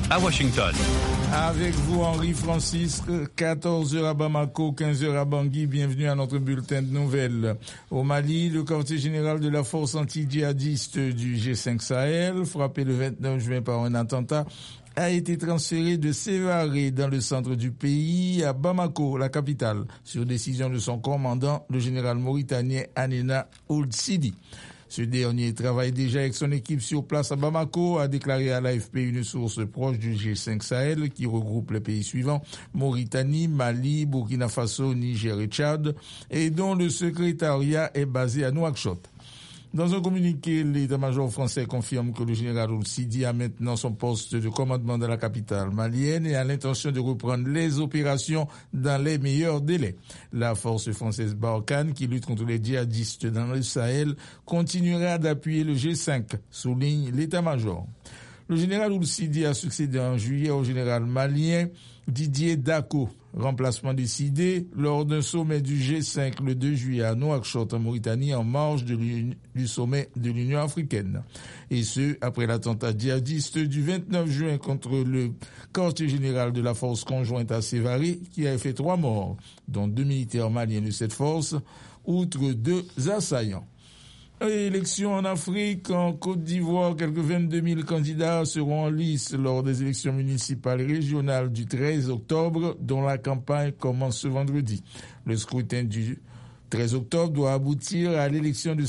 à Washington. Avec vous, Henri Francis, 14h à Bamako, 15h à Bangui. Bienvenue à notre bulletin de nouvelles. Au Mali, le quartier général de la force anti-djihadiste du G5 Sahel, frappé le 29 juin par un attentat, a été transféré de Sévaré dans le centre du pays à Bamako, la capitale, sur décision de son commandant, le général mauritanien Anena Ould Sidi. Ce dernier travaille déjà avec son équipe sur place à Bamako, a déclaré à l'AFP une source proche du G5 Sahel qui regroupe les pays suivants, Mauritanie, Mali, Burkina Faso, Niger et Tchad, et dont le secrétariat est basé à Nouakchott. Dans un communiqué, l'état-major français confirme que le général Ould Sidi a maintenant son poste de commandement dans la capitale malienne et a l'intention de reprendre les opérations dans les meilleurs délais. La force française Barkhane, qui lutte contre les djihadistes dans le Sahel, continuera d'appuyer le G5, souligne l'état-major. Le général Ould Sidi a succédé en juillet au général malien Didier Dako, remplacement décidé lors d'un sommet du G5 le 2 juillet à Nouakchott en Mauritanie en marge du sommet de l'Union africaine. Et ce, après l'attentat djihadiste du 29 juin contre le quartier général de la force conjointe à Sévaré qui a fait 3 morts, dont 2 militaires maliens de cette force, outre 2 assaillants. Élections en Afrique, en Côte d'Ivoire, quelques 22 000 candidats seront en lice lors des élections municipales et régionales du 13 octobre, dont la campagne commence ce vendredi. Le scrutin du 13 octobre doit aboutir à l'élection de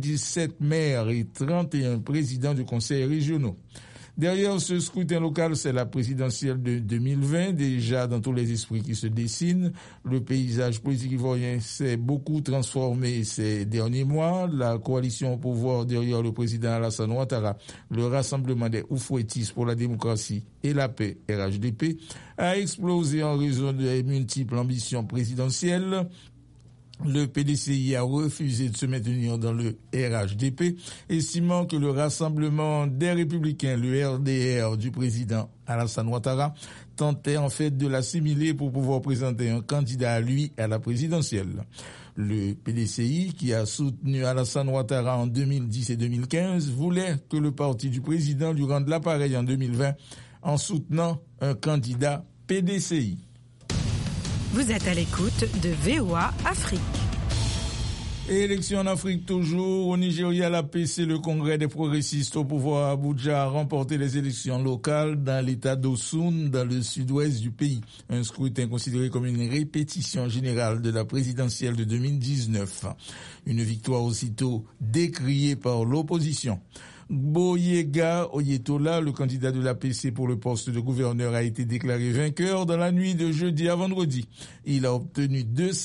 97 maires et 31 présidents de conseils régionaux. Derrière ce scrutin local, c'est la présidentielle de 2020, déjà dans tous les esprits qui se dessinent. Le paysage politique ivoirien s'est beaucoup transformé ces derniers mois. La coalition au pouvoir derrière le président Alassane Ouattara, le Rassemblement des Oufouettistes pour la démocratie et la paix, RHDP, a explosé en raison des multiples ambitions présidentielles. Le PDCI a refusé de se maintenir dans le RHDP, estimant que le Rassemblement des Républicains, le RDR du président Alassane Ouattara, tentait en fait de l'assimiler pour pouvoir présenter un candidat à lui à la présidentielle. Le PDCI, qui a soutenu Alassane Ouattara en 2010 et 2015, voulait que le parti du président lui rende l'appareil en 2020 en soutenant un candidat PDCI. Vous êtes à l'écoute de VOA Afrique. Élection en Afrique toujours. Au Nigeria, l'APC, le Congrès des progressistes au pouvoir à Abuja, a remporté les élections locales dans l'état d'Osun, dans le sud-ouest du pays. Un scrutin considéré comme une répétition générale de la présidentielle de 2019. Une victoire aussitôt décriée par l'opposition. Gboyega Oyetola, le candidat de l'APC pour le poste de gouverneur, a été déclaré vainqueur dans la nuit de jeudi à vendredi. Il a obtenu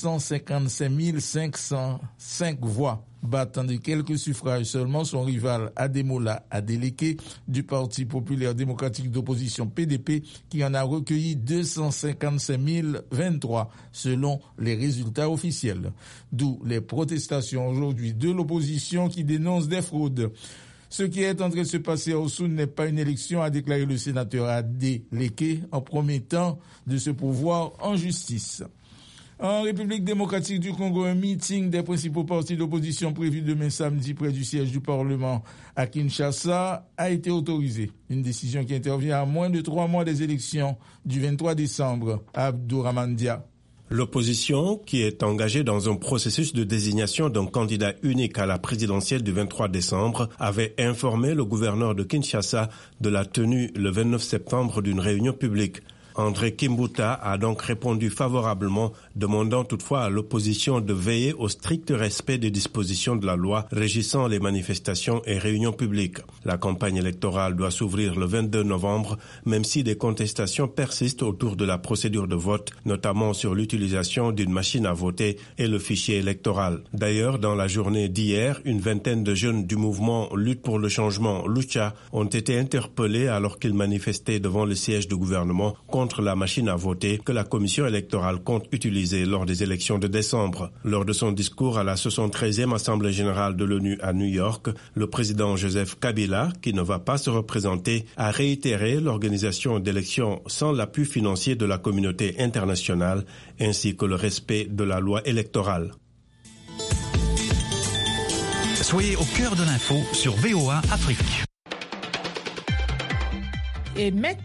255 505 voix, battant de quelques suffrages seulement son rival Ademola Adeleke du Parti populaire démocratique d'opposition PDP, qui en a recueilli 255 023 selon les résultats officiels. D'où les protestations aujourd'hui de l'opposition qui dénonce des fraudes. Ce qui est en train de se passer à Osun n'est pas une élection, a déclaré le sénateur Adeleke en promettant de se pourvoir en justice. En République démocratique du Congo, un meeting des principaux partis d'opposition prévu demain samedi près du siège du Parlement à Kinshasa a été autorisé. Une décision qui intervient à moins de 3 mois des élections du 23 décembre à Abdourahmane Dia. L'opposition, qui est engagée dans un processus de désignation d'un candidat unique à la présidentielle du 23 décembre, avait informé le gouverneur de Kinshasa de la tenue le 29 septembre d'une réunion publique. André Kimbuta a donc répondu favorablement, demandant toutefois à l'opposition de veiller au strict respect des dispositions de la loi régissant les manifestations et réunions publiques. La campagne électorale doit s'ouvrir le 22 novembre, même si des contestations persistent autour de la procédure de vote, notamment sur l'utilisation d'une machine à voter et le fichier électoral. D'ailleurs, dans la journée d'hier, une vingtaine de jeunes du mouvement Lutte pour le changement, Lucha, ont été interpellés alors qu'ils manifestaient devant le siège du gouvernement contre la machine à voter que la commission électorale compte utiliser lors des élections de décembre. Lors de son discours à la 73e Assemblée générale de l'ONU à New York, le président Joseph Kabila, qui ne va pas se représenter, a réitéré l'organisation d'élections sans l'appui financier de la communauté internationale ainsi que le respect de la loi électorale. Soyez au cœur de l'info sur VOA Afrique. Et